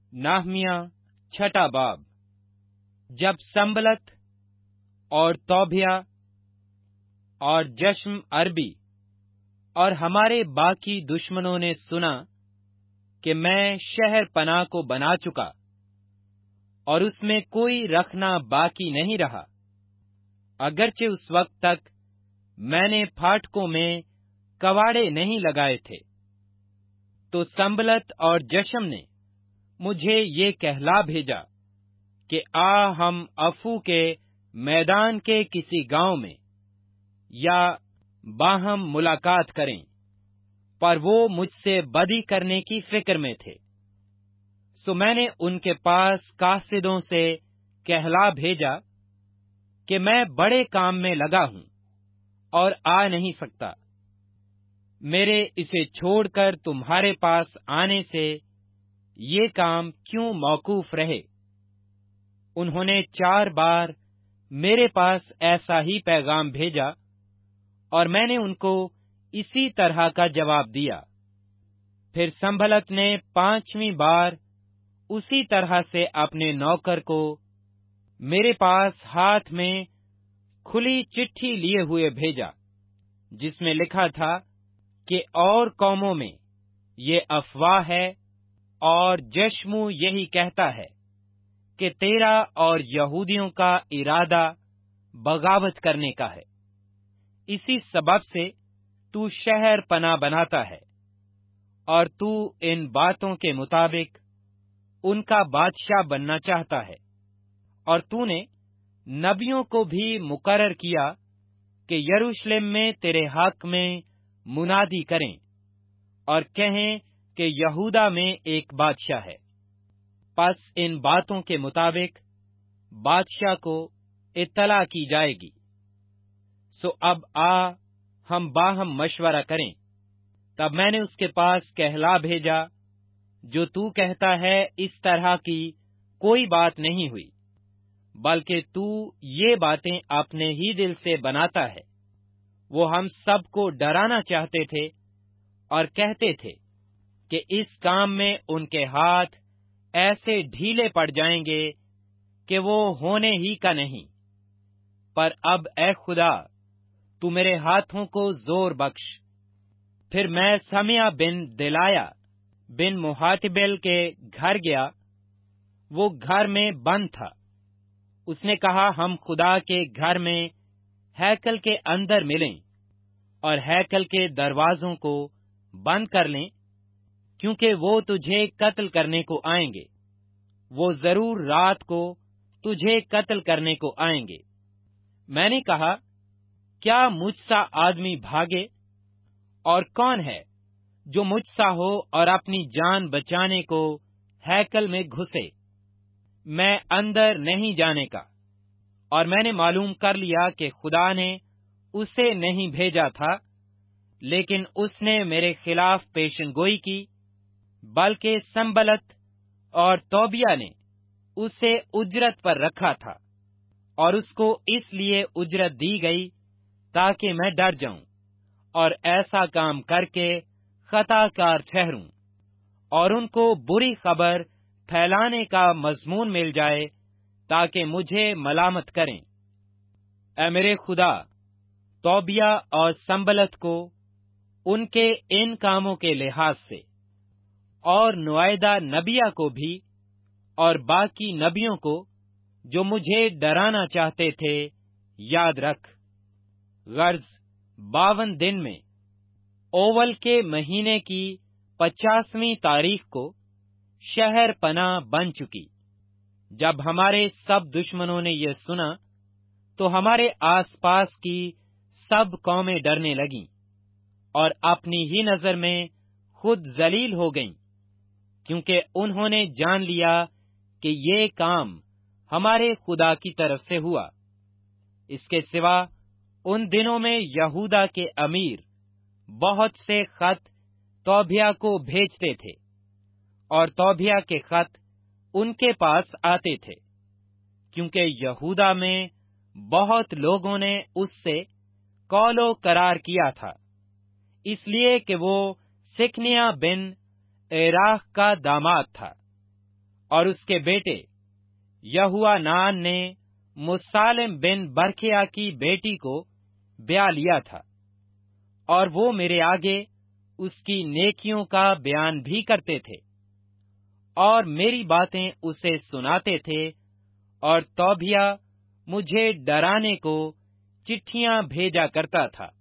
नाहमिया छठा बाब। जब संबलत और तोबिया और जश्म अरबी और हमारे बाकी दुश्मनों ने सुना कि मैं शहर पनाह को बना चुका और उसमें कोई रखना बाकी नहीं रहा, अगरचे उस वक्त तक मैंने फाटकों में कवाड़े नहीं लगाए थे, तो संबलत और जश्म ने मुझे ये कहला भेजा कि हम अफू के मैदान के किसी गांव में या बाहम मुलाकात करें, पर वो मुझसे बदी करने की फिक्र में थे। सो मैंने उनके पास कासिदों से कहला भेजा कि मैं बड़े काम में लगा हूं और आ नहीं सकता, मेरे इसे छोड़कर तुम्हारे पास आने से ये काम क्यों मौकूफ रहे। उन्होंने 4 बार मेरे पास ऐसा ही पैगाम भेजा और मैंने उनको इसी तरह का जवाब दिया। फिर संबलत ने 5वीं बार उसी तरह से अपने नौकर को मेरे पास हाथ में खुली चिट्ठी लिए हुए भेजा, जिसमें लिखा था कि और कौमों में ये अफवाह है और जश्मू यही कहता है कि तेरा और यहूदियों का इरादा बगावत करने का है। इसी सबब से तू शहर पनाह बनाता है और तू इन बातों के मुताबिक उनका बादशाह बनना चाहता है। और तूने नबियों को भी मुकर्रर किया कि यरूशलेम में तेरे हक में मुनादी करें और कहें कि यहूदा में एक बादशाह है। पस इन बातों के मुताबिक बादशाह को इत्तला की जाएगी। सो अब हम बाहम मशवरा करें। तब मैंने उसके पास कहला भेजा, जो तू कहता है इस तरह की कोई बात नहीं हुई, बल्कि तू ये बातें अपने ही दिल से बनाता है। वो हम सबको डराना चाहते थे और कहते थे कि इस काम में उनके हाथ ऐसे ढीले पड़ जाएंगे कि वो होने ही का नहीं। पर अब ए खुदा, तू मेरे हाथों को जोर बख्श। फिर मैं समिया बिन दिलाया बिन मुहातिबेल के घर गया। वो घर में बंद था। उसने कहा, हम खुदा के घर में हैकल के अंदर मिलें और हैकल के दरवाजों को बंद कर लें, क्योंकि वो तुझे कत्ल करने को आएंगे। वो जरूर रात को तुझे कत्ल करने को आएंगे। मैंने कहा, क्या मुझसा आदमी भागे? और कौन है जो मुझसा हो और अपनी जान बचाने को हैकल में घुसे? मैं अंदर नहीं जाने का। और मैंने मालूम कर लिया कि खुदा ने उसे नहीं भेजा था, लेकिन उसने मेरे खिलाफ पेशनगोई की, बल्कि संबलत और तोबिया ने उसे उजरत पर रखा था, और उसको इसलिए उजरत दी गई ताकि मैं डर जाऊं और ऐसा काम करके खताकार ठहरूं और उनको बुरी खबर फैलाने का मजमून मिल जाए, ताकि मुझे मलामत करें। ऐ मेरे खुदा, तोबिया और संबलत को उनके इन कामों के लिहाज से, और नुआयदा नबिया को भी और बाकी नबियों को जो मुझे डराना चाहते थे, याद रख। गर्ज 52 दिन में ओवल के महीने की 50वीं तारीख को शहर पनाह बन चुकी। जब हमारे सब दुश्मनों ने यह सुना, तो हमारे आसपास की सब कौमें डरने लगीं और अपनी ही नजर में खुद जलील हो गईं, क्योंकि उन्होंने जान लिया कि ये काम हमारे खुदा की तरफ से हुआ। इसके सिवा उन दिनों में यहूदा के अमीर बहुत से खत तोबिया को भेजते थे, और तोबिया के खत उनके पास आते थे, क्योंकि यहूदा में बहुत लोगों ने उससे कौलो करार किया था, इसलिए कि वो सिकनिया बिन एराह का दामाद था اور اس کے بیٹے یہوانان نے مسالم بن برکھیا کی بیٹی کو بیاہ لیا تھا، اور وہ میرے آگے اس کی نیکیوں کا بیان بھی کرتے تھے اور میری باتیں اسے سناتے تھے، اور توبیہ مجھے ڈرانے کو چٹھیاں بھیجا کرتا تھا۔